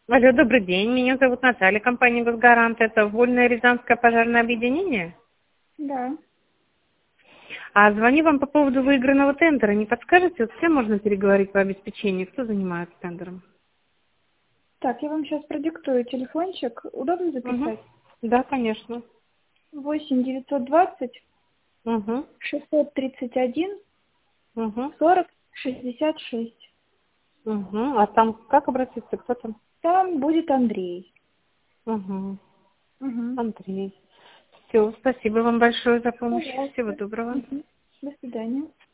Алло, добрый день. Меня зовут Наталья, компания «Госгарант». Это Вольное Рязанское пожарное объединение. Да. А звоню вам по поводу выигранного тендера. Не подскажете, вот с кем можно переговорить по обеспечению? Кто занимается тендером? Так, я вам сейчас продиктую телефончик. Удобно Угу. записать? Да, конечно. 8 920 Угу. 631 Угу. 40 66. Угу. А там как обратиться? Кто там? Там будет Андрей. Угу. Угу. Андрей. Все, спасибо вам большое за помощь. Всего Пожалуйста. доброго. Мгм. До свидания.